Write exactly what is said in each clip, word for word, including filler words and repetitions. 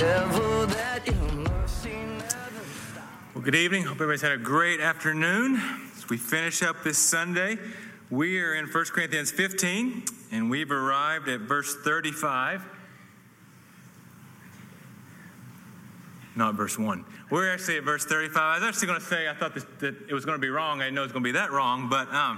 ever that your mercy never stops. Well, good evening. Hope everybody's had a great afternoon. As we finish up this Sunday, we are in First Corinthians fifteen, and we've arrived at verse thirty-five. Not verse one. We're actually at verse thirty-five. I was actually going to say I thought this, that it was going to be wrong. I didn't know it was going to be that wrong, but um,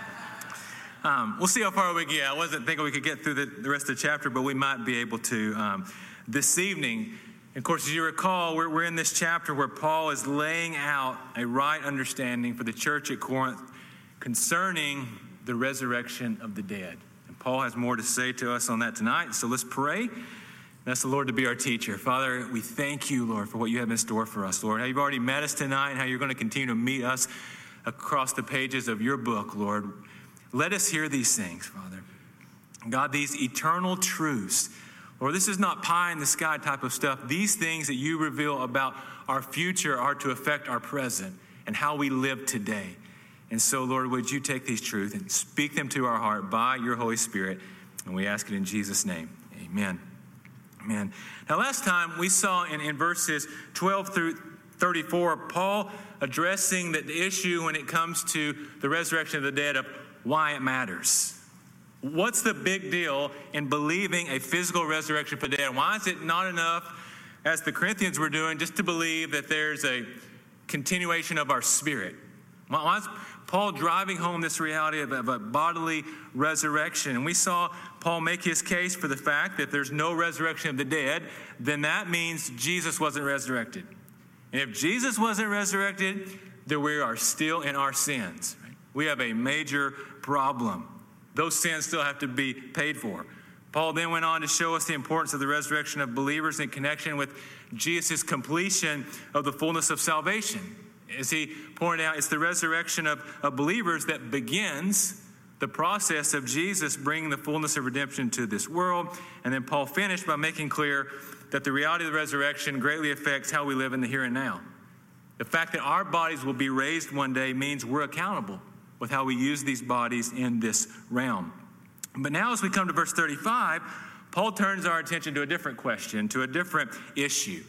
um, we'll see how far we get. I wasn't thinking we could get through the, the rest of the chapter, but we might be able to um, this evening. Of course, as you recall, we're, we're in this chapter where Paul is laying out a right understanding for the church at Corinth concerning the resurrection of the dead. And Paul has more to say to us on that tonight, so let's pray. Ask the Lord to be our teacher. Father, we thank you, Lord, for what you have in store for us, Lord. How you've already met us tonight and how you're going to continue to meet us across the pages of your book, Lord. Let us hear these things, Father. God, these eternal truths. Lord, this is not pie in the sky type of stuff. These things that you reveal about our future are to affect our present and how we live today. And so, Lord, would you take these truths and speak them to our heart by your Holy Spirit? And we ask it in Jesus' name. Amen. Amen. Now, last time we saw in, in verses twelve through thirty-four, Paul addressing the issue when it comes to the resurrection of the dead of why it matters. What's the big deal in believing a physical resurrection for the dead? Why is it not enough, as the Corinthians were doing, just to believe that there's a continuation of our spirit? Why is Paul driving home this reality of a bodily resurrection? And we saw Paul make his case for the fact that there's no resurrection of the dead. Then that means Jesus wasn't resurrected. And if Jesus wasn't resurrected, then we are still in our sins. Right? We have a major problem. Those sins still have to be paid for. Paul then went on to show us the importance of the resurrection of believers in connection with Jesus' completion of the fullness of salvation. As he pointed out, it's the resurrection of, of believers that begins the process of Jesus bringing the fullness of redemption to this world. And then Paul finished by making clear that the reality of the resurrection greatly affects how we live in the here and now. The fact that our bodies will be raised one day means we're accountable with how we use these bodies in this realm. But now as we come to verse thirty-five, Paul turns our attention to a different question, to a different issue.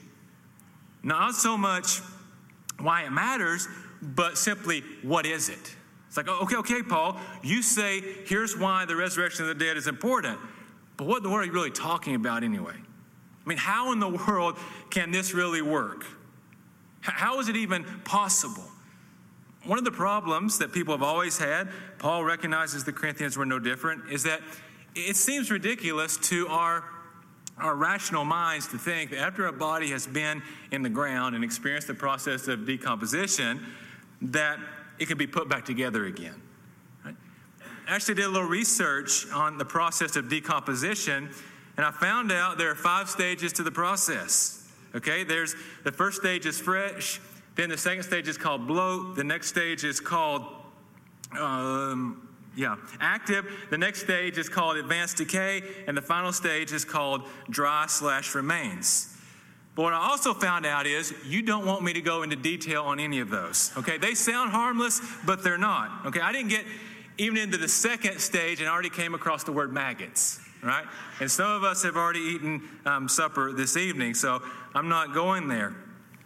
Not so much why it matters, but simply, what is it? It's like, okay, okay, Paul, you say here's why the resurrection of the dead is important, but what in the world are you really talking about anyway? I mean, how in the world can this really work? How is it even possible? One of the problems that people have always had, Paul recognizes the Corinthians were no different, is that it seems ridiculous to our our rational minds to think that after a body has been in the ground and experienced the process of decomposition, that it can be put back together again. Right? I actually did a little research on the process of decomposition, and I found out there are five stages to the process. Okay, there's the first stage is fresh, then the second stage is called bloat, the next stage is called um, Yeah, active. The next stage is called advanced decay, and the final stage is called dry slash remains. But what I also found out is you don't want me to go into detail on any of those. Okay, they sound harmless, but they're not. Okay, I didn't get even into the second stage and already came across the word maggots, right? And some of us have already eaten um, supper this evening, so I'm not going there.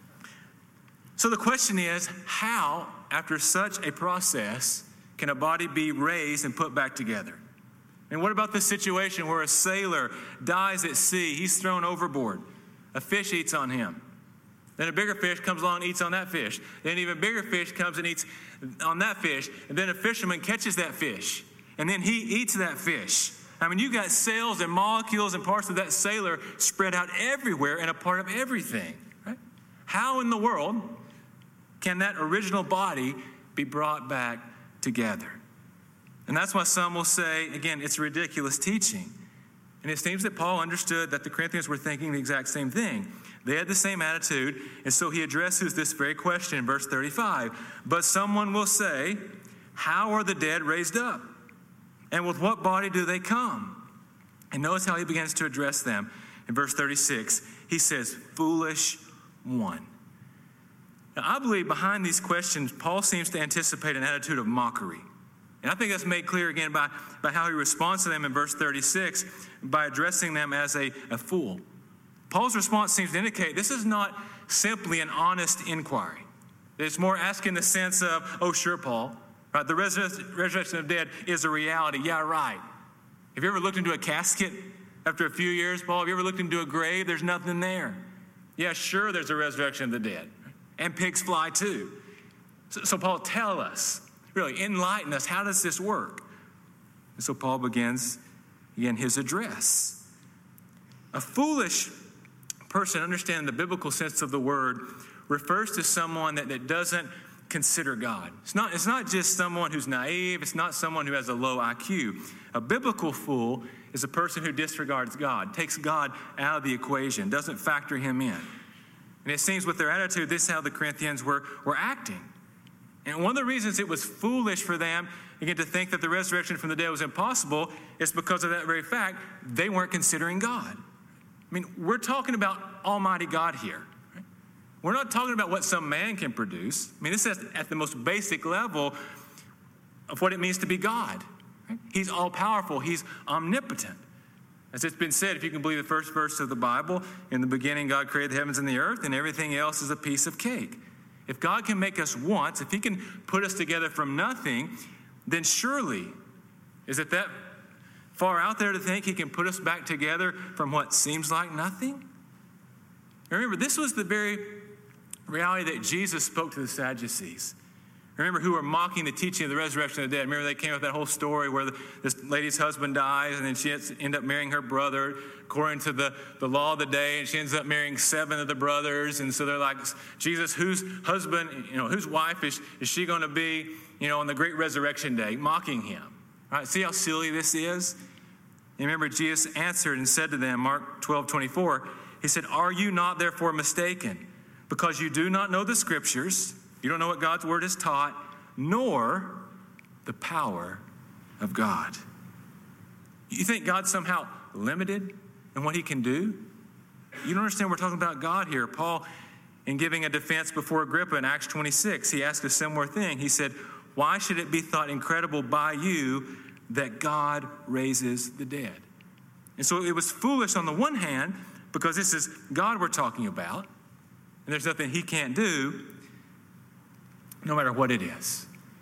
So the question is, how, after such a process, can a body be raised and put back together? And what about the situation where a sailor dies at sea? He's thrown overboard. A fish eats on him. Then a bigger fish comes along and eats on that fish. Then an even bigger fish comes and eats on that fish. And then a fisherman catches that fish. And then he eats that fish. I mean, you got cells and molecules and parts of that sailor spread out everywhere and a part of everything. Right? How in the world can that original body be brought back together? And that's why some will say, again, it's ridiculous teaching. And it seems that Paul understood that the Corinthians were thinking the exact same thing. They had the same attitude, and so he addresses this very question in verse thirty-five. But someone will say, how are the dead raised up? And with what body do they come? And notice how he begins to address them. In verse thirty-six, he says, foolish one. Now, I believe behind these questions, Paul seems to anticipate an attitude of mockery. And I think that's made clear again by, by how he responds to them in verse thirty-six, by addressing them as a, a fool. Paul's response seems to indicate this is not simply an honest inquiry. It's more asking in the sense of, oh, sure, Paul, right? The resur- resurrection of the dead is a reality. Yeah, right. Have you ever looked into a casket after a few years, Paul? Have you ever looked into a grave? There's nothing there. Yeah, sure, there's a resurrection of the dead. And pigs fly too. So, so Paul, tell us, really, enlighten us. How does this work? And so Paul begins, again, his address. A foolish person, understanding the biblical sense of the word, refers to someone that, that doesn't consider God. It's not, it's not just someone who's naive. It's not someone who has a low I Q. A biblical fool is a person who disregards God, takes God out of the equation, doesn't factor him in. And it seems with their attitude, this is how the Corinthians were, were acting. And one of the reasons it was foolish for them, again, to think that the resurrection from the dead was impossible is because of that very fact. They weren't considering God. I mean, we're talking about Almighty God here. Right? We're not talking about what some man can produce. I mean, this is at the most basic level of what it means to be God. Right? He's all-powerful. He's omnipotent. As it's been said, if you can believe the first verse of the Bible, in the beginning God created the heavens and the earth, and everything else is a piece of cake. If God can make us once, if he can put us together from nothing, then surely is it that far out there to think he can put us back together from what seems like nothing? Remember, this was the very reality that Jesus spoke to the Sadducees. Remember, who were mocking the teaching of the resurrection of the dead. Remember, they came up with that whole story where the, this lady's husband dies, and then she ends up marrying her brother according to the, the law of the day, and she ends up marrying seven of the brothers. And so they're like, Jesus, whose husband, you know, whose wife is, is she going to be, you know, on the great resurrection day, mocking him. Right? See how silly this is? And remember, Jesus answered and said to them, Mark twelve twenty-four, he said, are you not therefore mistaken? Because you do not know the scriptures, you don't know what God's word is taught, nor the power of God. You think God's somehow limited in what he can do? You don't understand we're talking about God here. Paul, in giving a defense before Agrippa in Acts twenty-six, he asked a similar thing. He said, why should it be thought incredible by you that God raises the dead? And so it was foolish on the one hand, because this is God we're talking about, and there's nothing he can't do, no matter what it is.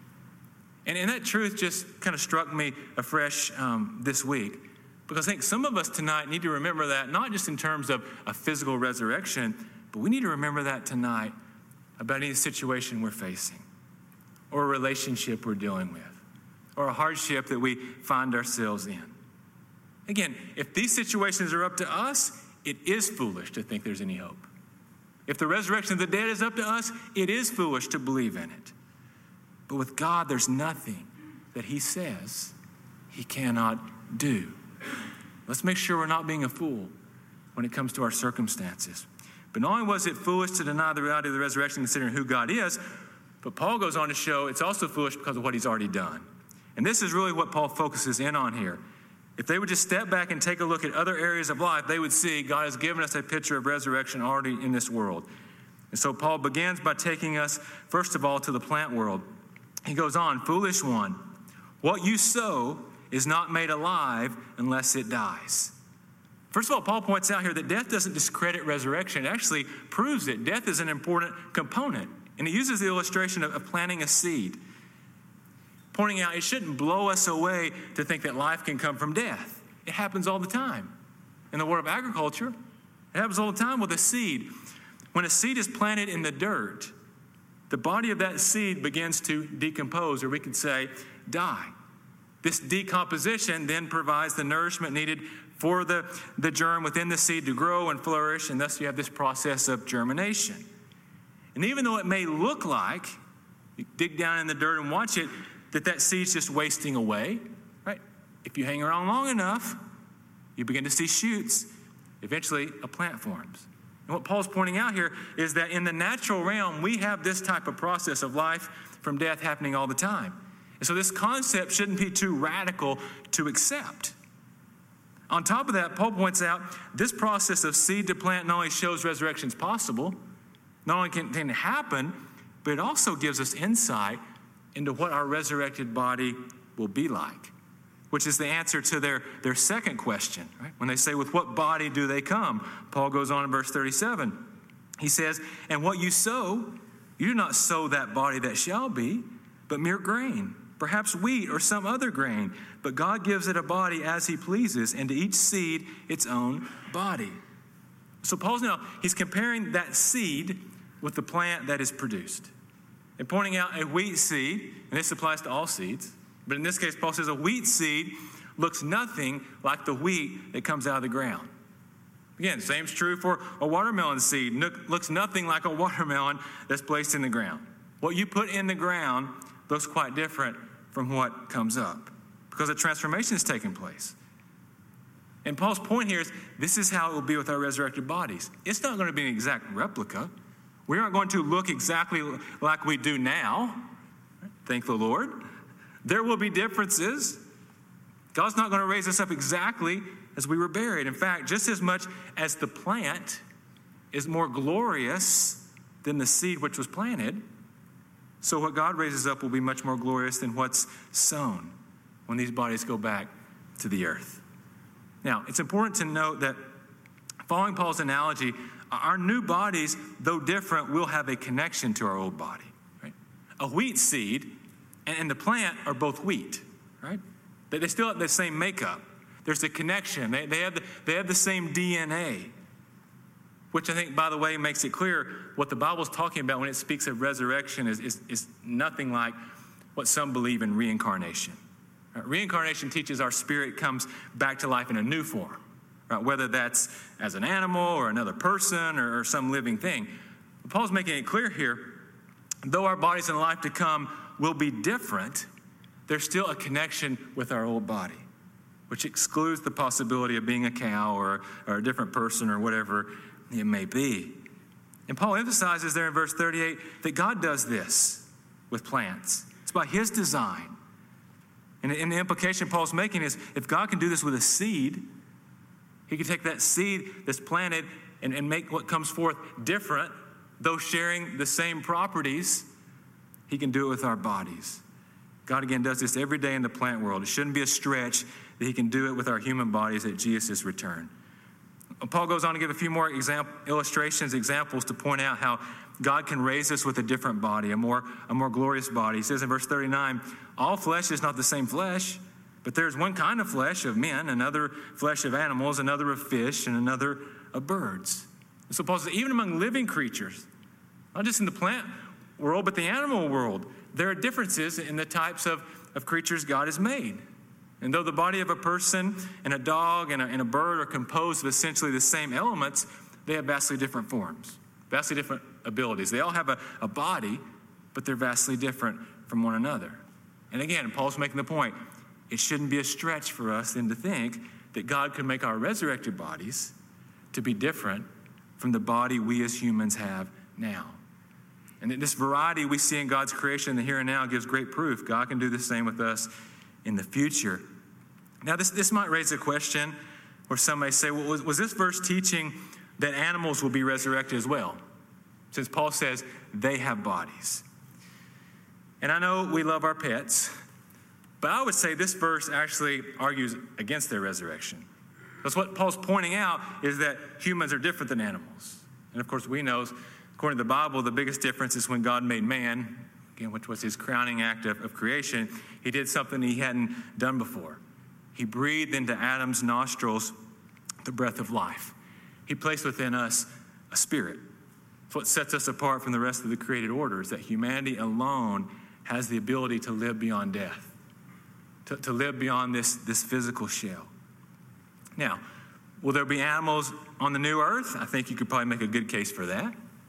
And, and that truth just kind of struck me afresh um, this week, because I think some of us tonight need to remember that, not just in terms of a physical resurrection, but we need to remember that tonight about any situation we're facing, or a relationship we're dealing with, or a hardship that we find ourselves in. Again, if these situations are up to us, it is foolish to think there's any hope. If the resurrection of the dead is up to us, it is foolish to believe in it. But with God, there's nothing that he says he cannot do. Let's make sure we're not being a fool when it comes to our circumstances. But not only was it foolish to deny the reality of the resurrection considering who God is, but Paul goes on to show it's also foolish because of what he's already done. And this is really what Paul focuses in on here. If they would just step back and take a look at other areas of life, they would see God has given us a picture of resurrection already in this world. And so Paul begins by taking us, first of all, to the plant world. He goes on, foolish one, what you sow is not made alive unless it dies. First of all, Paul points out here that death doesn't discredit resurrection. It actually proves it. Death is an important component. And he uses the illustration of, of planting a seed, pointing out it shouldn't blow us away to think that life can come from death. It happens all the time. In the world of agriculture, it happens all the time with a seed. When a seed is planted in the dirt, the body of that seed begins to decompose, or we could say die. This decomposition then provides the nourishment needed for the, the germ within the seed to grow and flourish, and thus you have this process of germination. And even though it may look like, you dig down in the dirt and watch it, that that seed's just wasting away, right? If you hang around long enough, you begin to see shoots. Eventually, a plant forms. And what Paul's pointing out here is that in the natural realm, we have this type of process of life from death happening all the time. And so this concept shouldn't be too radical to accept. On top of that, Paul points out this process of seed to plant not only shows resurrection is possible, not only can it happen, but it also gives us insight into what our resurrected body will be like, which is the answer to their, their second question. Right? When they say, with what body do they come? Paul goes on in verse thirty-seven. He says, and what you sow, you do not sow that body that shall be, but mere grain, perhaps wheat or some other grain. But God gives it a body as he pleases, and to each seed its own body. So Paul's now, he's comparing that seed with the plant that is produced. And pointing out a wheat seed, and this applies to all seeds, but in this case, Paul says a wheat seed looks nothing like the wheat that comes out of the ground. Again, same's true for a watermelon seed. Looks nothing like a watermelon that's placed in the ground. What you put in the ground looks quite different from what comes up because a transformation is taking place. And Paul's point here is this is how it will be with our resurrected bodies. It's not going to be an exact replica. We aren't going to look exactly like we do now. Thank the Lord. There will be differences. God's not going to raise us up exactly as we were buried. In fact, just as much as the plant is more glorious than the seed which was planted, so what God raises up will be much more glorious than what's sown when these bodies go back to the earth. Now, it's important to note that following Paul's analogy, our new bodies, though different, will have a connection to our old body. Right? A wheat seed and the plant are both wheat, right? They still have the same makeup. There's a connection. They, they, have the, they have the same D N A, which I think, by the way, makes it clear what the Bible's talking about when it speaks of resurrection is, is, is nothing like what some believe in reincarnation. Right? Reincarnation teaches our spirit comes back to life in a new form, right? Whether that's as an animal or another person or, or some living thing. But Paul's making it clear here, though our bodies in life to come will be different, there's still a connection with our old body, which excludes the possibility of being a cow or, or a different person or whatever it may be. And Paul emphasizes there in verse thirty-eight that God does this with plants. It's by his design. And, and the implication Paul's making is if God can do this with a seed, he can take that seed that's planted and, and make what comes forth different, though sharing the same properties. He can do it with our bodies. God, again, does this every day in the plant world. It shouldn't be a stretch that he can do it with our human bodies at Jesus' return. Paul goes on to give a few more example, illustrations, examples to point out how God can raise us with a different body, a more, a more glorious body. He says in verse thirty-nine, all flesh is not the same flesh, but there's one kind of flesh of men, another flesh of animals, another of fish, and another of birds. So Paul says, even among living creatures, not just in the plant world, but the animal world, there are differences in the types of, of creatures God has made. And though the body of a person and a dog and a, and a bird are composed of essentially the same elements, they have vastly different forms, vastly different abilities. They all have a, a body, but they're vastly different from one another. And again, Paul's making the point, it shouldn't be a stretch for us then to think that God could make our resurrected bodies to be different from the body we as humans have now. And this variety we see in God's creation in the here and now gives great proof. God can do the same with us in the future. Now, this, this might raise a question where some may say, well, was, was this verse teaching that animals will be resurrected as well? Since Paul says they have bodies. And I know we love our pets, but I would say this verse actually argues against their resurrection. Because what Paul's pointing out is that humans are different than animals. And of course, we know, according to the Bible, the biggest difference is when God made man, again, which was his crowning act of, of creation, he did something he hadn't done before. He breathed into Adam's nostrils the breath of life. He placed within us a spirit. It's what sets us apart from the rest of the created order, is that humanity alone has the ability to live beyond death, to, to live beyond this, this physical shell. Now, will there be animals on the new earth? I think you could probably make a good case for that.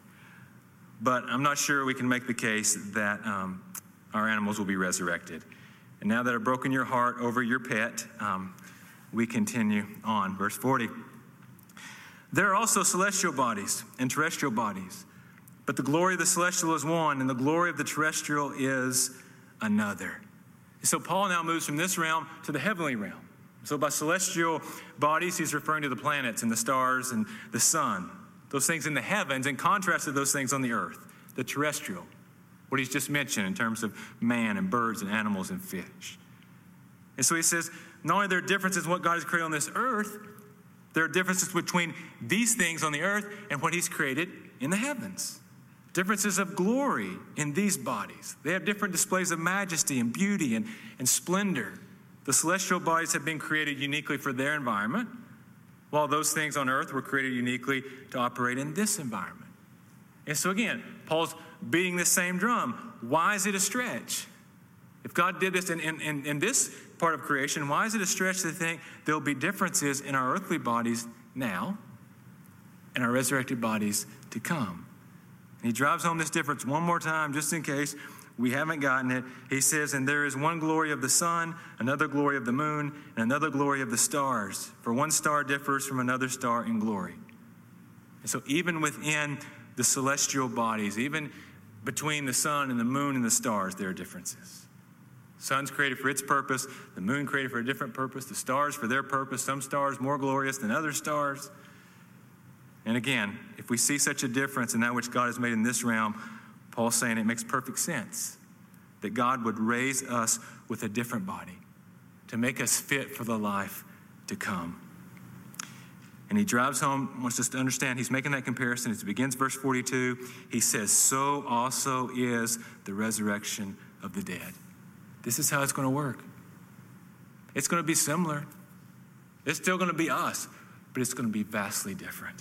But I'm not sure we can make the case that um, our animals will be resurrected. And now that I've broken your heart over your pet, um, we continue on. Verse forty. There are also celestial bodies and terrestrial bodies, but the glory of the celestial is one, and the glory of the terrestrial is another. So Paul now moves from this realm to the heavenly realm. So by celestial bodies, he's referring to the planets and the stars and the sun. Those things in the heavens, in contrast to those things on the earth, the terrestrial, what he's just mentioned in terms of man and birds and animals and fish. And so he says, not only are there differences in what God has created on this earth, there are differences between these things on the earth and what he's created in the heavens. Differences of glory in these bodies. They have different displays of majesty and beauty and, and splendor. The celestial bodies have been created uniquely for their environment, while those things on earth were created uniquely to operate in this environment. And so again, Paul's beating the same drum. Why is it a stretch? If God did this in, in, in, in this part of creation, why is it a stretch to think there'll be differences in our earthly bodies now and our resurrected bodies to come? And he drives home this difference one more time, just in case we haven't gotten it. He says, and there is one glory of the sun, another glory of the moon, and another glory of the stars. For one star differs from another star in glory. And so even within the celestial bodies, even between the sun and the moon and the stars, there are differences. Sun's created for its purpose, the moon created for a different purpose, the stars for their purpose, some stars more glorious than other stars. And again, if we see such a difference in that which God has made in this realm, Paul's saying it makes perfect sense that God would raise us with a different body to make us fit for the life to come. And he drives home, wants us to understand, he's making that comparison. As it begins verse forty-two, he says, so also is the resurrection of the dead. This is how it's going to work. It's going to be similar. It's still going to be us, but it's going to be vastly different.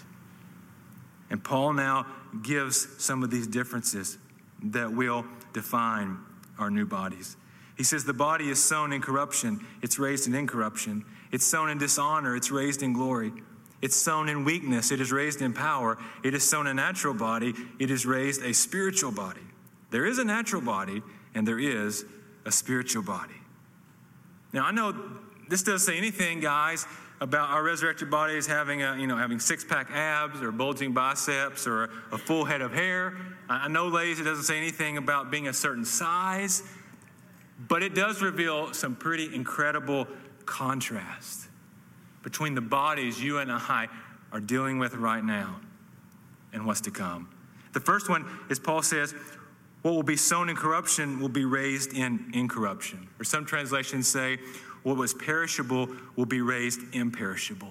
And Paul now gives some of these differences that will define our new bodies. He says the body is sown in corruption, it's raised in incorruption. It's sown in dishonor, it's raised in glory. It's sown in weakness, it is raised in power. It is sown a natural body, it is raised a spiritual body. There is a natural body, and there is a spiritual body. Now, I know this doesn't say anything, guys, about our resurrected bodies having a, you know, having six-pack abs or bulging biceps or a, a full head of hair. I know, ladies, it doesn't say anything about being a certain size, but it does reveal some pretty incredible contrast between the bodies you and I are dealing with right now and what's to come. The first one is Paul says, what will be sown in corruption will be raised in incorruption. Or some translations say, what was perishable will be raised imperishable.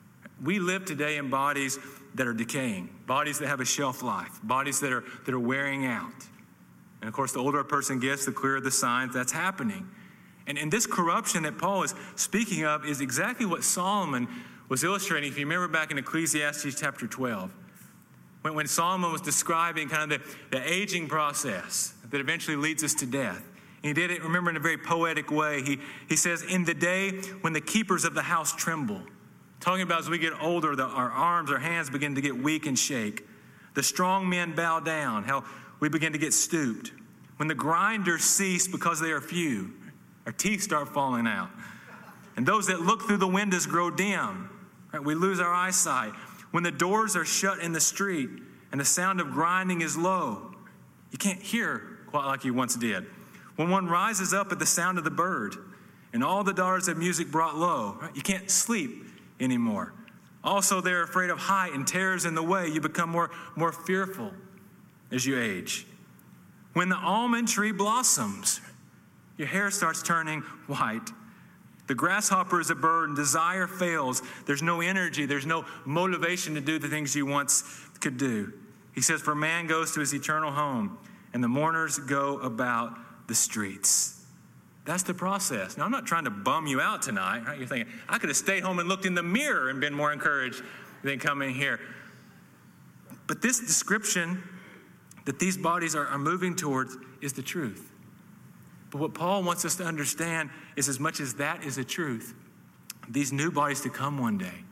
We live today in bodies that are decaying, bodies that have a shelf life, bodies that are, that are wearing out. And of course, the older a person gets, the clearer the signs that's happening. And, and this corruption that Paul is speaking of is exactly what Solomon was illustrating. If you remember back in Ecclesiastes chapter twelve, when, when Solomon was describing kind of the, the aging process that eventually leads us to death. And he did it, remember, in a very poetic way. He, he says, in the day when the keepers of the house tremble, talking about as we get older, the, our arms, our hands begin to get weak and shake. The strong men bow down, how we begin to get stooped. When the grinders cease because they are few, our teeth start falling out. And those that look through the windows grow dim. Right? We lose our eyesight. When the doors are shut in the street and the sound of grinding is low, you can't hear quite like you once did. When one rises up at the sound of the bird and all the daughters of music brought low, right? You can't sleep anymore. Also, they're afraid of height and terrors in the way. You become more, more fearful as you age. When the almond tree blossoms, your hair starts turning white. The grasshopper is a bird and desire fails. There's no energy. There's no motivation to do the things you once could do. He says, for man goes to his eternal home and the mourners go about the streets. That's the process. Now, I'm not trying to bum you out tonight. Right? You're thinking, I could have stayed home and looked in the mirror and been more encouraged than coming here. But this description that these bodies are, are moving towards is the truth. But what Paul wants us to understand is as much as that is the truth, these new bodies to come one day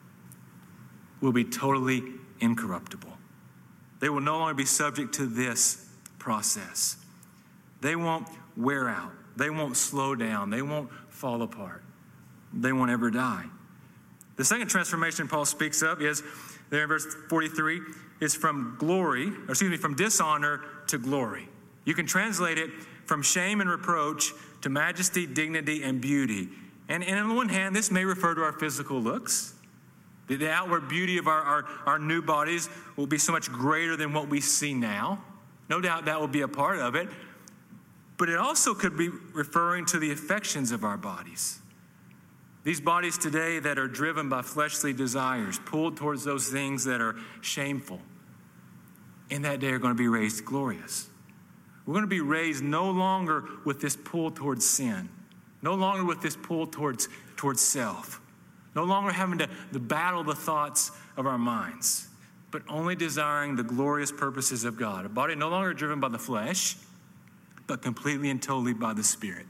will be totally incorruptible. They will no longer be subject to this process. They won't wear out. They won't slow down. They won't fall apart. They won't ever die. The second transformation Paul speaks of is, there in verse forty-three, is from glory, or excuse me, from dishonor to glory. You can translate it from shame and reproach to majesty, dignity, and beauty. And, and on the one hand, this may refer to our physical looks. The, the outward beauty of our, our, our new bodies will be so much greater than what we see now. No doubt that will be a part of it. But it also could be referring to the affections of our bodies. These bodies today that are driven by fleshly desires, pulled towards those things that are shameful, in that day are going to be raised glorious. We're going to be raised no longer with this pull towards sin, no longer with this pull towards, towards self, no longer having to, to battle the thoughts of our minds, but only desiring the glorious purposes of God. A body no longer driven by the flesh, but completely and totally by the Spirit.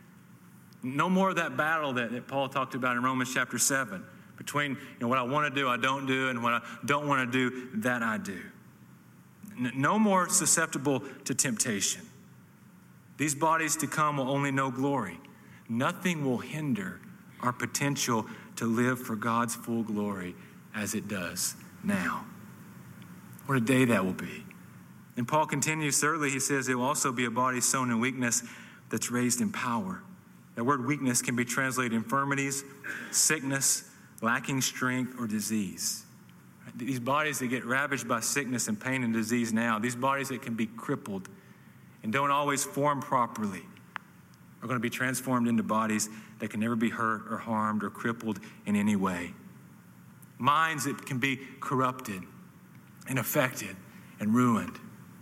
No more of that battle that, that Paul talked about in Romans chapter seven, between you know, what I want to do, I don't do, and what I don't want to do, that I do. N- no more susceptible to temptation. These bodies to come will only know glory. Nothing will hinder our potential to live for God's full glory as it does now. What a day that will be. And Paul continues, thirdly, he says, it will also be a body sown in weakness that's raised in power. That word weakness can be translated infirmities, sickness, lacking strength, or disease. These bodies that get ravaged by sickness and pain and disease now, these bodies that can be crippled and don't always form properly, are going to be transformed into bodies that can never be hurt or harmed or crippled in any way. Minds that can be corrupted and affected and ruined,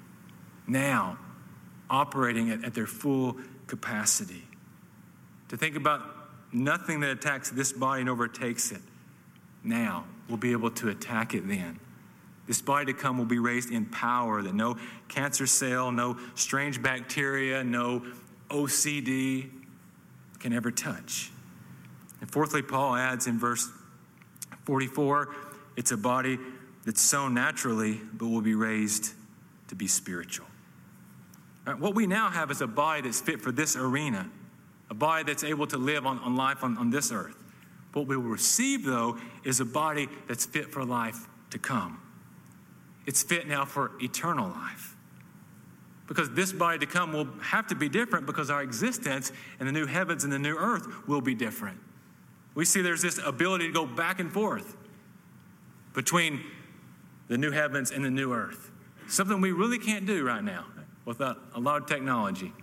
now operating at, at their full capacity. To think about nothing that attacks this body and overtakes it, now we'll be able to attack it then. This body to come will be raised in power, that no cancer cell, no strange bacteria, no O C D can ever touch. And fourthly, Paul adds in verse forty-four, it's a body that's sown naturally, but will be raised to be spiritual. All right, what we now have is a body that's fit for this arena, a body that's able to live on, on life on, on this earth. What we will receive, though, is a body that's fit for life to come. It's fit now for eternal life. Because this body to come will have to be different because our existence in the new heavens and the new earth will be different. We see there's this ability to go back and forth between the new heavens and the new earth. Something we really can't do right now without a lot of technology.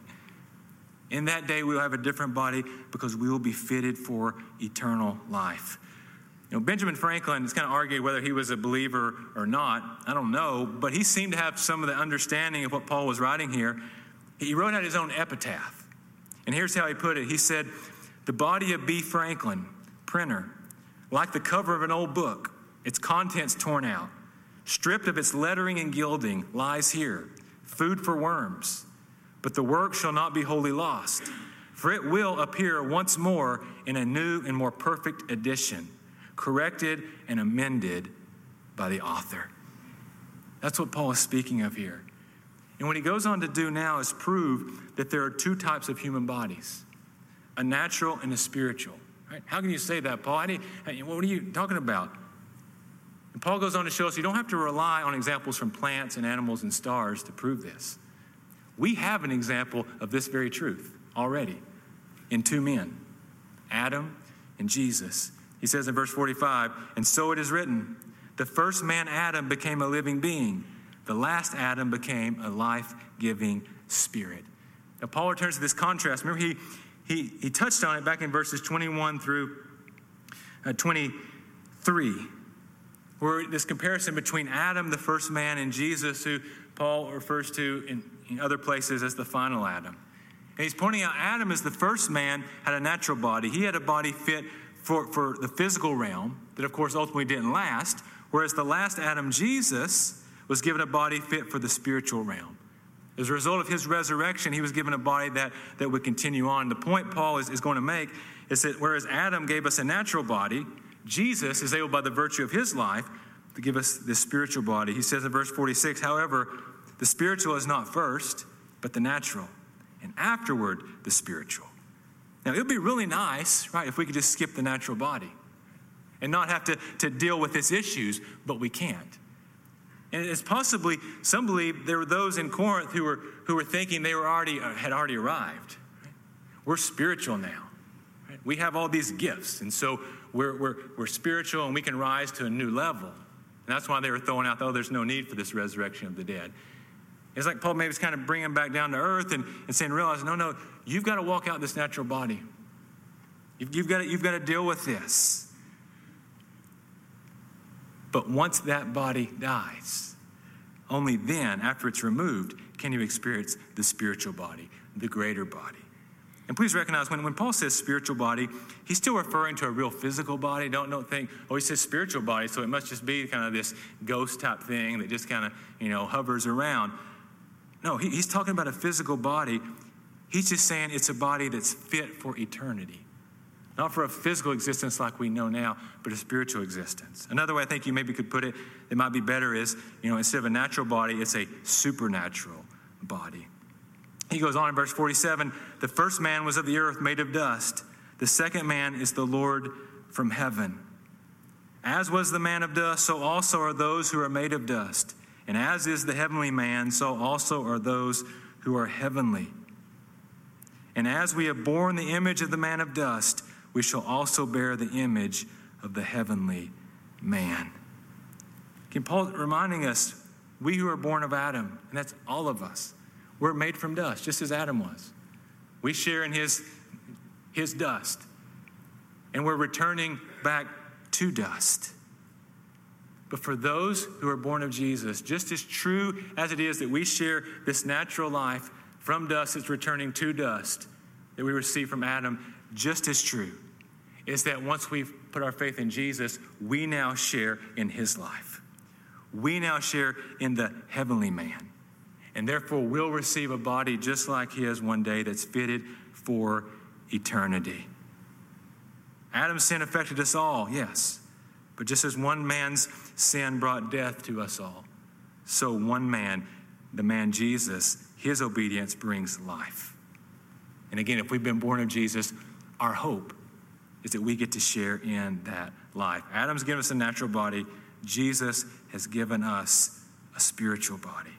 In that day, we will have a different body because we will be fitted for eternal life. You know, Benjamin Franklin, it's kind of argued whether he was a believer or not. I don't know, but he seemed to have some of the understanding of what Paul was writing here. He wrote out his own epitaph. And here's how he put it. He said, the body of B. Franklin, printer, like the cover of an old book, its contents torn out, stripped of its lettering and gilding, lies here, food for worms. But the work shall not be wholly lost, for it will appear once more in a new and more perfect edition, corrected and amended by the author. That's what Paul is speaking of here. And what he goes on to do now is prove that there are two types of human bodies, a natural and a spiritual. Right? How can you say that, Paul? How do you, what are you talking about? And Paul goes on to show us you don't have to rely on examples from plants and animals and stars to prove this. We have an example of this very truth already in two men, Adam and Jesus. He says in verse forty-five, and so it is written, the first man, Adam, became a living being. The last Adam became a life-giving spirit. Now, Paul returns to this contrast. Remember, he, he, he touched on it back in verses twenty-one through uh, twenty-three, where this comparison between Adam, the first man, and Jesus, who Paul refers to in, in other places as the final Adam. And he's pointing out Adam as the first man had a natural body. He had a body fit for, for the physical realm that, of course, ultimately didn't last, whereas the last Adam, Jesus, was given a body fit for the spiritual realm. As a result of his resurrection, he was given a body that, that would continue on. The point Paul is, is going to make is that whereas Adam gave us a natural body, Jesus is able, by the virtue of his life, to give us this spiritual body. He says in verse forty-six, however, the spiritual is not first, but the natural, and afterward the spiritual. Now, it would be really nice, right, if we could just skip the natural body and not have to, to deal with its issues, but we can't. And it's possibly, some believe there were those in Corinth who were who were thinking they were already had already arrived. Right? We're spiritual now. Right? We have all these gifts, and so we're we're we're spiritual, and we can rise to a new level. And that's why they were throwing out, oh, there's no need for this resurrection of the dead. It's like Paul maybe was kind of bringing them back down to earth and, and saying, realize, no, no, you've got to walk out this natural body. You've, you've got to, you've got to deal with this. But once that body dies, only then, after it's removed, can you experience the spiritual body, the greater body. And please recognize when, when Paul says spiritual body, he's still referring to a real physical body. Don't, don't think, oh, he says spiritual body, so it must just be kind of this ghost type thing that just kind of, you know, hovers around. No, he, he's talking about a physical body. He's just saying it's a body that's fit for eternity. Not for a physical existence like we know now, but a spiritual existence. Another way I think you maybe could put it, that might be better is, you know, instead of a natural body, it's a supernatural body. He goes on in verse forty-seven, the first man was of the earth, made of dust. The second man is the Lord from heaven. As was the man of dust, so also are those who are made of dust. And as is the heavenly man, so also are those who are heavenly. And as we have borne the image of the man of dust, we shall also bear the image of the heavenly man. Again, Paul reminding us, we who are born of Adam, and that's all of us, we're made from dust, just as Adam was. We share in his, his dust. And we're returning back to dust. But for those who are born of Jesus, just as true as it is that we share this natural life from dust that's returning to dust that we receive from Adam, just as true is that once we've put our faith in Jesus, we now share in his life. We now share in the heavenly man. And therefore will receive a body just like his one day that's fitted for eternity. Adam's sin affected us all, yes. But just as one man's sin brought death to us all, so one man, the man Jesus, his obedience brings life. And again, if we've been born of Jesus, our hope is that we get to share in that life. Adam's given us a natural body. Jesus has given us a spiritual body.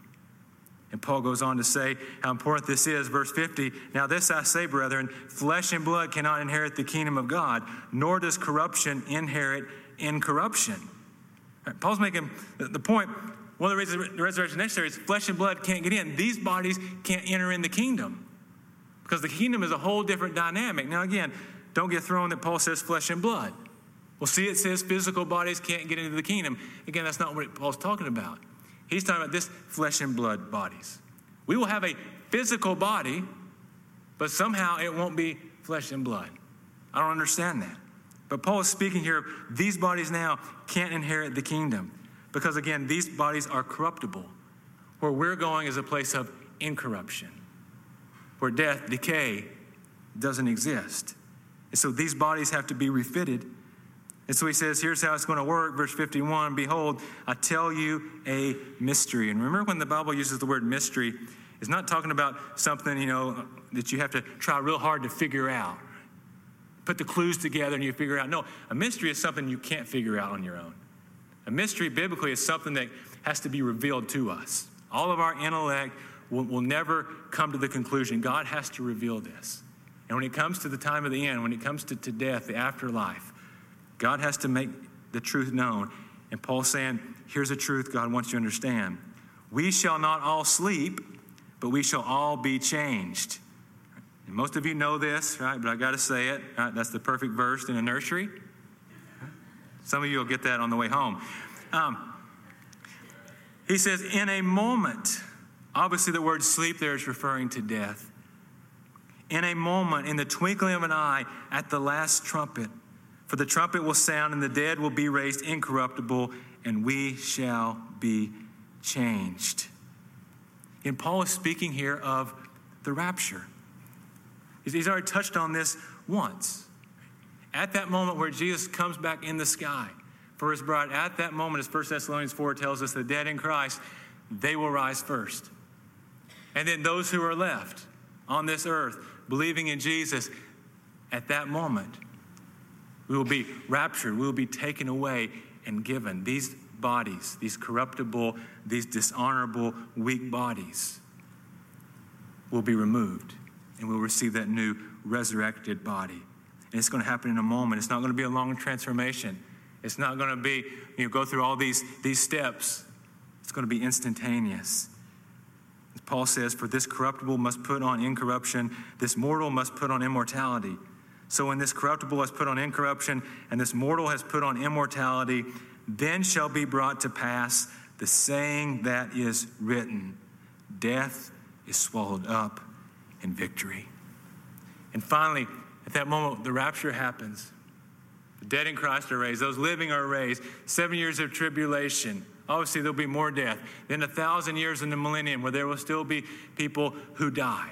And Paul goes on to say how important this is. Verse fifty, now this I say, brethren, flesh and blood cannot inherit the kingdom of God, nor does corruption inherit incorruption. Right, Paul's making the point, one of the reasons the resurrection is necessary is flesh and blood can't get in. These bodies can't enter in the kingdom because the kingdom is a whole different dynamic. Now again, don't get thrown that Paul says flesh and blood. Well, see, it says physical bodies can't get into the kingdom. Again, that's not what Paul's talking about. He's talking about this flesh and blood bodies. We will have a physical body, but somehow it won't be flesh and blood. I don't understand that. But Paul is speaking here, these bodies now can't inherit the kingdom because, again, these bodies are corruptible. Where we're going is a place of incorruption, where death, decay doesn't exist. And so these bodies have to be refitted. And so he says, here's how it's going to work. Verse fifty-one, behold, I tell you a mystery. And remember when the Bible uses the word mystery, it's not talking about something, you know, that you have to try real hard to figure out. Put the clues together and you figure out. No, a mystery is something you can't figure out on your own. A mystery biblically is something that has to be revealed to us. All of our intellect will, will never come to the conclusion. God has to reveal this. And when it comes to the time of the end, when it comes to, to death, the afterlife, God has to make the truth known. And Paul's saying, here's a truth God wants you to understand. We shall not all sleep, but we shall all be changed. And most of you know this, right? But I got to say it. Right? That's the perfect verse in a nursery. Some of you will get that on the way home. Um, he says, in a moment, obviously the word sleep there is referring to death. In a moment, in the twinkling of an eye, at the last trumpet, for the trumpet will sound, and the dead will be raised incorruptible, and we shall be changed. And Paul is speaking here of the rapture. He's already touched on this once. At that moment where Jesus comes back in the sky for his bride, at that moment, as First Thessalonians four tells us, the dead in Christ, they will rise first. And then those who are left on this earth, believing in Jesus, at that moment, we will be raptured. We will be taken away and given. These bodies, these corruptible, these dishonorable, weak bodies will be removed. And we'll receive that new resurrected body. And it's going to happen in a moment. It's not going to be a long transformation. It's not going to be, you know, go through all these, these steps. It's going to be instantaneous. As Paul says, for this corruptible must put on incorruption. This mortal must put on immortality. So when this corruptible has put on incorruption, and this mortal has put on immortality, then shall be brought to pass the saying that is written, death is swallowed up in victory. And finally, at that moment, the rapture happens. The dead in Christ are raised. Those living are raised. Seven years of tribulation. Obviously, there'll be more death. Then a thousand years in the millennium where there will still be people who die.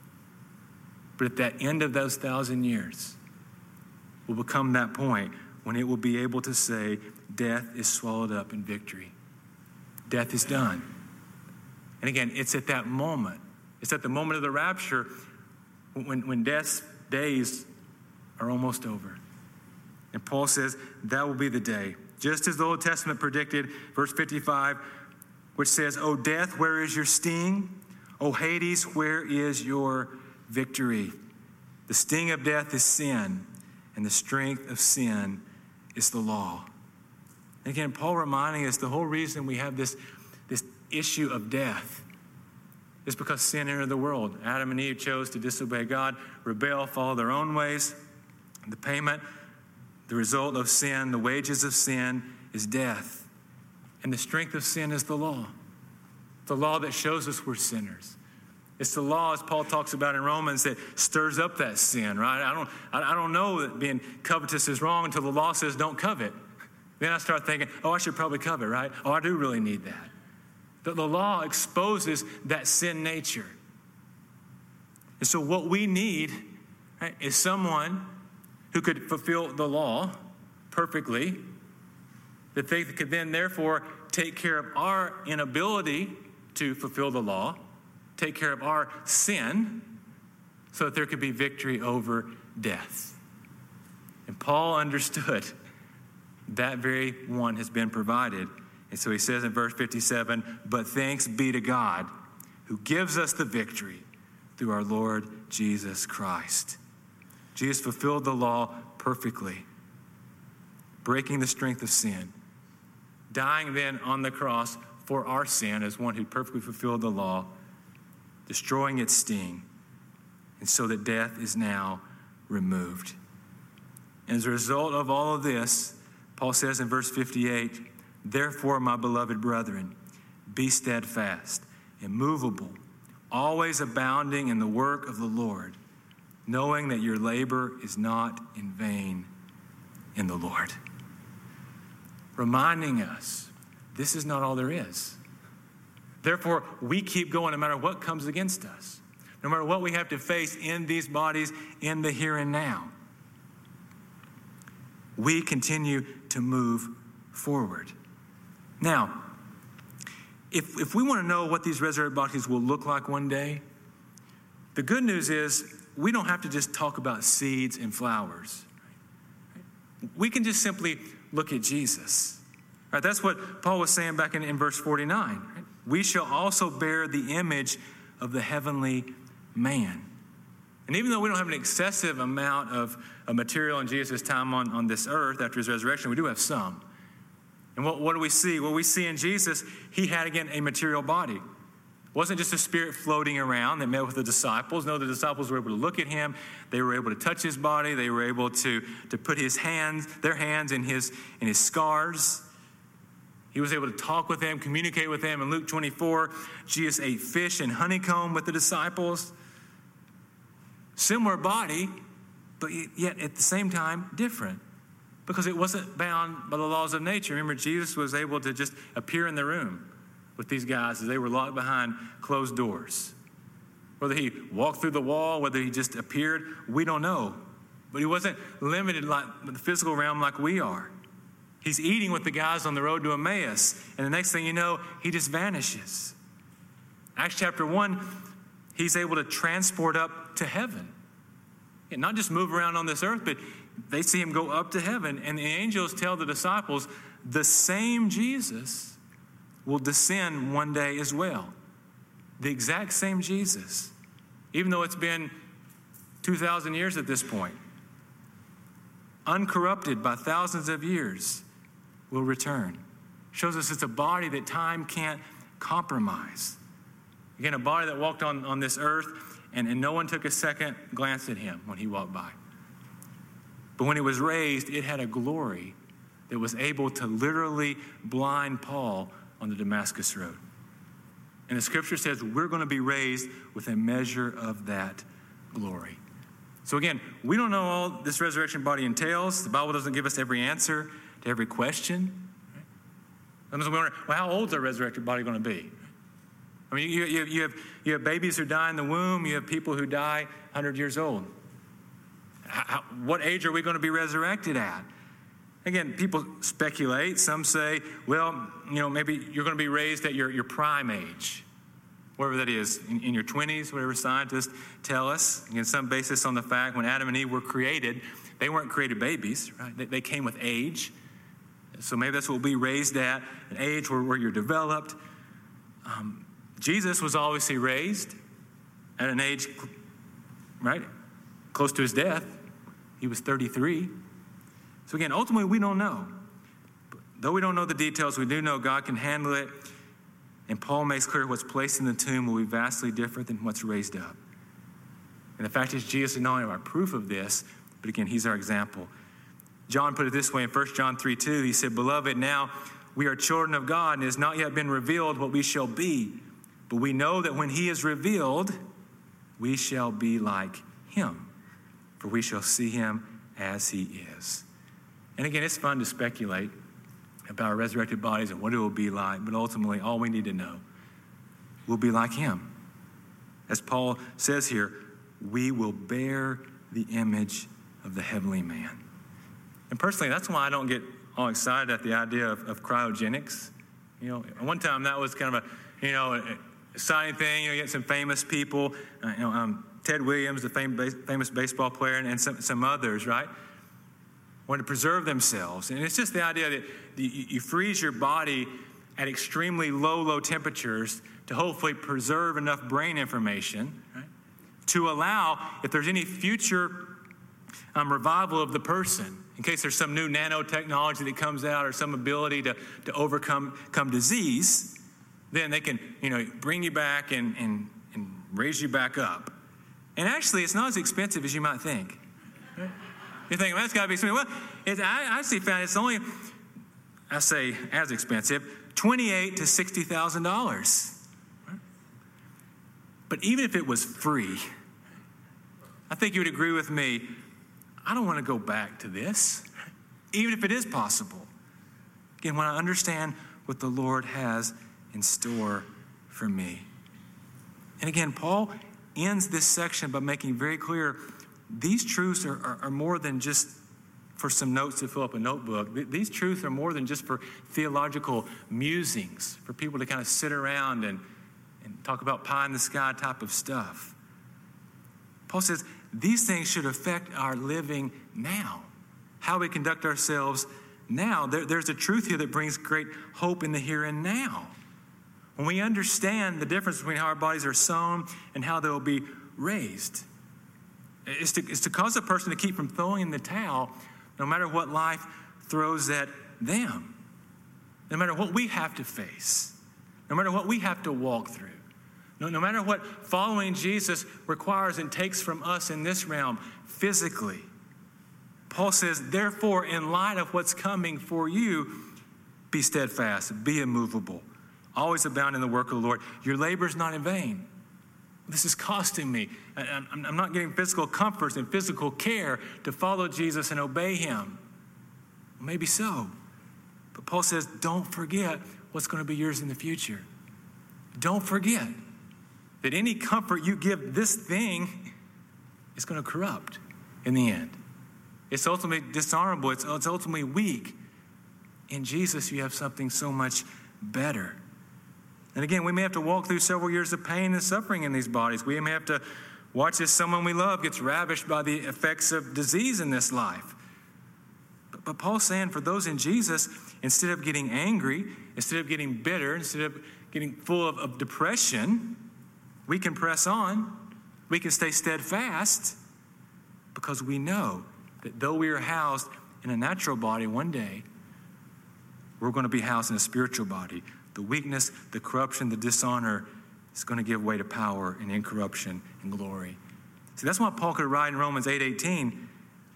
But at that end of those thousand years will become that point when it will be able to say, death is swallowed up in victory. Death is done. And again, it's at that moment. It's at the moment of the rapture when, when death's days are almost over. And Paul says that will be the day. Just as the Old Testament predicted, verse fifty-five, which says, O death, where is your sting? O Hades, where is your victory? The sting of death is sin, and the strength of sin is the law. And again, Paul reminding us the whole reason we have this, this issue of death is because sin entered the world. Adam and Eve chose to disobey God, rebel, follow their own ways. The payment, the result of sin, the wages of sin is death. And the strength of sin is the law. The law that shows us we're sinners. It's the law, as Paul talks about in Romans, that stirs up that sin, right? I don't, I don't know that being covetous is wrong until the law says don't covet. Then I start thinking, oh, I should probably covet, right? Oh, I do really need that. The, the law exposes that sin nature. And so what we need, right, is someone who could fulfill the law perfectly, that they could then therefore take care of our inability to fulfill the law, take care of our sin, so that there could be victory over death. And Paul understood that very one has been provided. And so he says in verse fifty-seven, but thanks be to God who gives us the victory through our Lord Jesus Christ. Jesus fulfilled the law perfectly, breaking the strength of sin, dying then on the cross for our sin as one who perfectly fulfilled the law, destroying its sting, and so that death is now removed. And as a result of all of this, Paul says in verse fifty-eight, therefore, my beloved brethren, be steadfast, immovable, always abounding in the work of the Lord, knowing that your labor is not in vain in the Lord. Reminding us, this is not all there is. Therefore, we keep going no matter what comes against us, no matter what we have to face in these bodies in the here and now. We continue to move forward. Now, if, if we want to know what these resurrected bodies will look like one day, the good news is we don't have to just talk about seeds and flowers. We can just simply look at Jesus. Right? That's what Paul was saying back in, in verse forty-nine. Right? We shall also bear the image of the heavenly man. And even though we don't have an excessive amount of, of material in Jesus' time on, on this earth after his resurrection, we do have some. And what, what do we see? Well, we see in Jesus, he had, again, a material body. It wasn't just a spirit floating around that met with the disciples. No, the disciples were able to look at him. They were able to touch his body. They were able to, to put his hands, their hands in his, in his scars. He was able to talk with them, communicate with them. In Luke twenty-four, Jesus ate fish and honeycomb with the disciples. Similar body, but yet at the same time, different. Because it wasn't bound by the laws of nature. Remember, Jesus was able to just appear in the room with these guys as they were locked behind closed doors. Whether he walked through the wall, whether he just appeared, we don't know. But he wasn't limited like the physical realm like we are. He's eating with the guys on the road to Emmaus, and the next thing you know, he just vanishes. Acts chapter one, he's able to transport up to heaven. And not just move around on this earth, but they see him go up to heaven, and the angels tell the disciples, the same Jesus will descend one day as well. The exact same Jesus, even though it's been two thousand years at this point. Uncorrupted by thousands of years, will return. Shows us it's a body that time can't compromise. Again, a body that walked on, on this earth, and, and no one took a second glance at him when he walked by. But when it was raised, it had a glory that was able to literally blind Paul on the Damascus Road. And the scripture says we're going to be raised with a measure of that glory. So again, we don't know all this resurrection body entails. The Bible doesn't give us every answer to every question. Sometimes we wonder, well, how old is our resurrected body going to be? I mean, you, you, you, have, you have babies who die in the womb. You have people who die one hundred years old. How, what age are we going to be resurrected at? Again, people speculate. Some say, well, you know, maybe you're going to be raised at your, your prime age, whatever that is, in, in your twenties, whatever scientists tell us. Again, some basis on the fact when Adam and Eve were created, they weren't created babies, right? They, they came with age. So maybe that's what we'll be raised at, an age where, where you're developed. Um, Jesus was obviously raised at an age, right, close to his death. He was thirty-three. So again, ultimately, we don't know. But though we don't know the details, we do know God can handle it. And Paul makes clear what's placed in the tomb will be vastly different than what's raised up. And the fact is, Jesus is not only our proof of this, but again, he's our example. John put it this way in First John three two. He said, "Beloved, now we are children of God, and it has not yet been revealed what we shall be. But we know that when he is revealed, we shall be like him, for we shall see him as he is." And again, it's fun to speculate about our resurrected bodies and what it will be like, but ultimately, all we need to know, we'll be like him. As Paul says here, we will bear the image of the heavenly man. And personally, that's why I don't get all excited at the idea of, of cryogenics. You know, one time that was kind of a, you know, exciting thing. You know, you get some famous people, uh, you know, um, Ted Williams, the famous, famous baseball player, and, and some, some others, right? Want to preserve themselves. And it's just the idea that you, you freeze your body at extremely low, low temperatures to hopefully preserve enough brain information, right, to allow, if there's any future um, revival of the person, in case there's some new nanotechnology that comes out or some ability to, to overcome come disease, then they can, you know, bring you back and, and, and raise you back up. And actually, it's not as expensive as you might think. Right? You're thinking, well, that's got to be expensive. Well, it's, I actually found it's only, I say as expensive, twenty-eight to sixty thousand dollars. Right? But even if it was free, I think you would agree with me, I don't want to go back to this, even if it is possible. Again, when I understand what the Lord has in store for me. And again, Paul ends this section by making very clear these truths are, are, are more than just for some notes to fill up a notebook. These truths are more than just for theological musings, for people to kind of sit around and, and talk about pie in the sky type of stuff. Paul says these things should affect our living now, how we conduct ourselves now. There, there's a truth here that brings great hope in the here and now. When we understand the difference between how our bodies are sown and how they'll be raised, it's to, it's to cause a person to keep from throwing in the towel no matter what life throws at them, no matter what we have to face, no matter what we have to walk through, no, no matter what following Jesus requires and takes from us in this realm physically. Paul says, therefore, in light of what's coming for you, be steadfast, be immovable, always abound in the work of the Lord. Your labor is not in vain. This is costing me. I'm not getting physical comforts and physical care to follow Jesus and obey him. Maybe so. But Paul says, don't forget what's going to be yours in the future. Don't forget that any comfort you give this thing is going to corrupt in the end. It's ultimately dishonorable. It's, it's ultimately weak. In Jesus, you have something so much better. And again, we may have to walk through several years of pain and suffering in these bodies. We may have to watch as someone we love gets ravished by the effects of disease in this life. But, but Paul's saying for those in Jesus, instead of getting angry, instead of getting bitter, instead of getting full of, of depression, we can press on. We can stay steadfast because we know that though we are housed in a natural body one day, we're going to be housed in a spiritual body. The weakness, the corruption, the dishonor is going to give way to power and incorruption and glory. See, that's why Paul could write in Romans eight eighteen,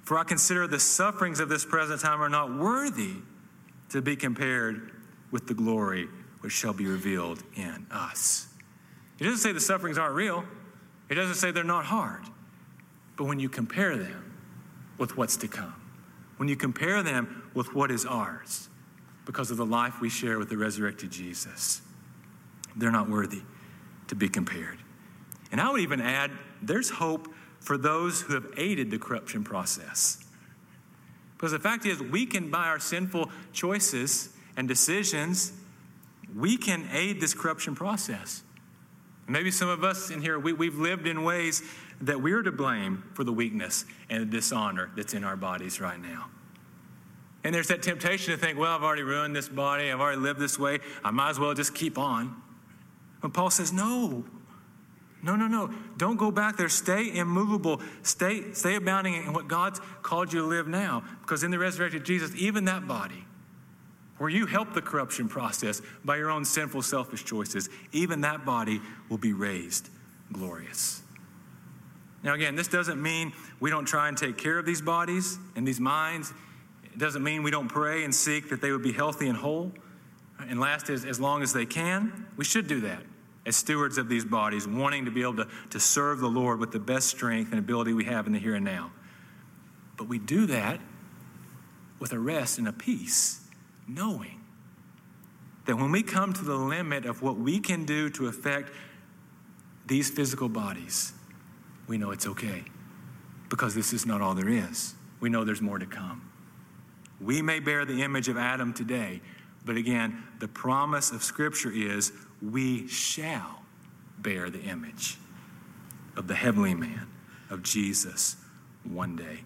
For I consider the sufferings of this present time are not worthy to be compared with the glory which shall be revealed in us. He doesn't say the sufferings aren't real. He doesn't say they're not hard. But when you compare them with what's to come, when you compare them with what is ours, because of the life we share with the resurrected Jesus, they're not worthy to be compared. And I would even add, there's hope for those who have aided the corruption process. Because the fact is, we can, by our sinful choices and decisions, we can aid this corruption process. Maybe some of us in here, we, we've lived in ways that we're to blame for the weakness and the dishonor that's in our bodies right now. And there's that temptation to think, well, I've already ruined this body. I've already lived this way. I might as well just keep on. But Paul says, no. No, no, no. Don't go back there. Stay immovable. Stay, stay abounding in what God's called you to live now. Because in the resurrected Jesus, even that body, where you help the corruption process by your own sinful, selfish choices, even that body will be raised glorious. Now, again, this doesn't mean we don't try and take care of these bodies and these minds. It doesn't mean we don't pray and seek that they would be healthy and whole and last as, as long as they can. We should do that as stewards of these bodies, wanting to be able to, to serve the Lord with the best strength and ability we have in the here and now. But we do that with a rest and a peace, knowing that when we come to the limit of what we can do to affect these physical bodies, we know it's okay, because this is not all there is. We know there's more to come. We may bear the image of Adam today, but again, the promise of Scripture is we shall bear the image of the heavenly man, of Jesus, one day.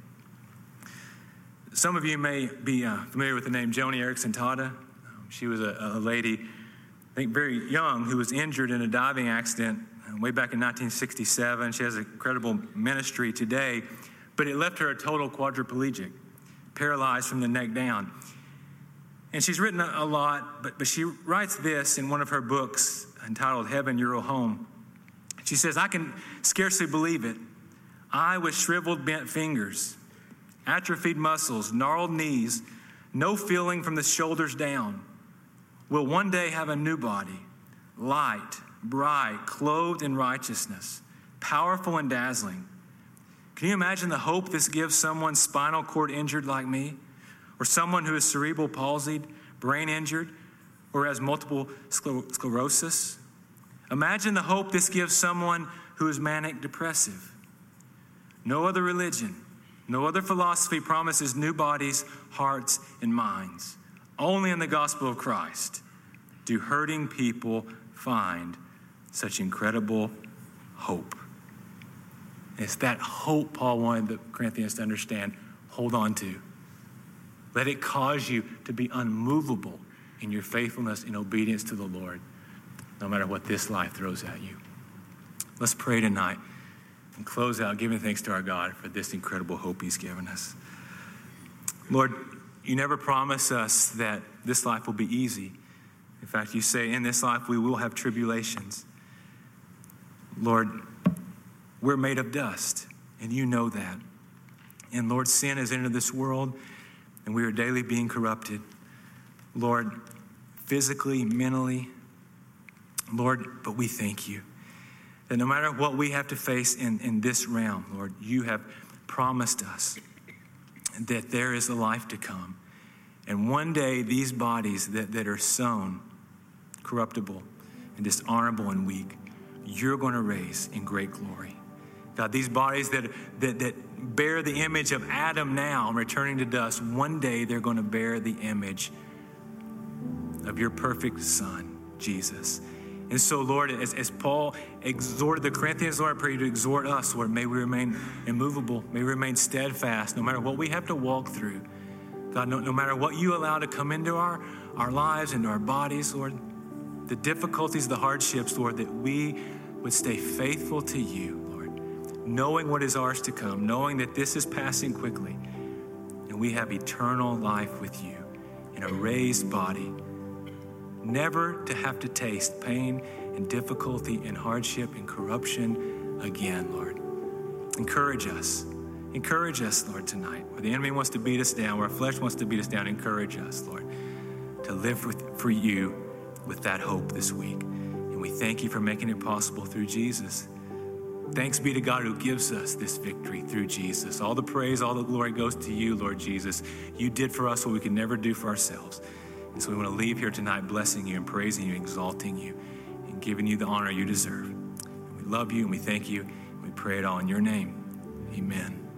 Some of you may be uh, familiar with the name Joni Eareckson Tada. Um, she was a, a lady, I think very young, who was injured in a diving accident uh, way back in nineteen sixty-seven. She has an incredible ministry today, but it left her a total quadriplegic, paralyzed from the neck down. And she's written a, a lot, but, but she writes this in one of her books entitled Heaven, Your Home. She says, I can scarcely believe it. I with shriveled bent fingers, atrophied muscles, gnarled knees, no feeling from the shoulders down, will one day have a new body, light, bright, clothed in righteousness, powerful and dazzling. Can you imagine the hope this gives someone spinal cord injured like me, or someone who is cerebral palsied, brain injured, or has multiple scler- sclerosis? Imagine the hope this gives someone who is manic depressive. No other religion, no other philosophy promises new bodies, hearts, and minds. Only in the gospel of Christ do hurting people find such incredible hope. It's that hope Paul wanted the Corinthians to understand. Hold on to. Let it cause you to be unmovable in your faithfulness and obedience to the Lord, no matter what this life throws at you. Let's pray tonight and close out giving thanks to our God for this incredible hope he's given us. Lord, you never promise us that this life will be easy. In fact, you say in this life we will have tribulations. Lord, we're made of dust, and you know that. And Lord, sin has entered this world, and we are daily being corrupted. Lord, physically, mentally, Lord, but we thank you that no matter what we have to face in, in this realm, Lord, you have promised us that there is a life to come. And one day, these bodies that, that are sown, corruptible and dishonorable and weak, you're going to raise in great glory. God, these bodies that, that, that bear the image of Adam now, returning to dust, one day they're going to bear the image of your perfect Son, Jesus. And so, Lord, as, as Paul exhorted the Corinthians, Lord, I pray you to exhort us, Lord. May we remain immovable. May we remain steadfast, no matter what we have to walk through. God, no, no matter what you allow to come into our, our lives, into our bodies, Lord, the difficulties, the hardships, Lord, that we would stay faithful to you, Lord, knowing what is ours to come, knowing that this is passing quickly, and we have eternal life with you in a raised body, never to have to taste pain and difficulty and hardship and corruption again, Lord. Encourage us. Encourage us, Lord, tonight. Where the enemy wants to beat us down, where our flesh wants to beat us down, encourage us, Lord, to live with, for you with that hope this week. And we thank you for making it possible through Jesus. Thanks be to God who gives us this victory through Jesus. All the praise, all the glory goes to you, Lord Jesus. You did for us what we could never do for ourselves. And so we want to leave here tonight blessing you and praising you, exalting you, and giving you the honor you deserve. And we love you and we thank you. And we pray it all in your name. Amen.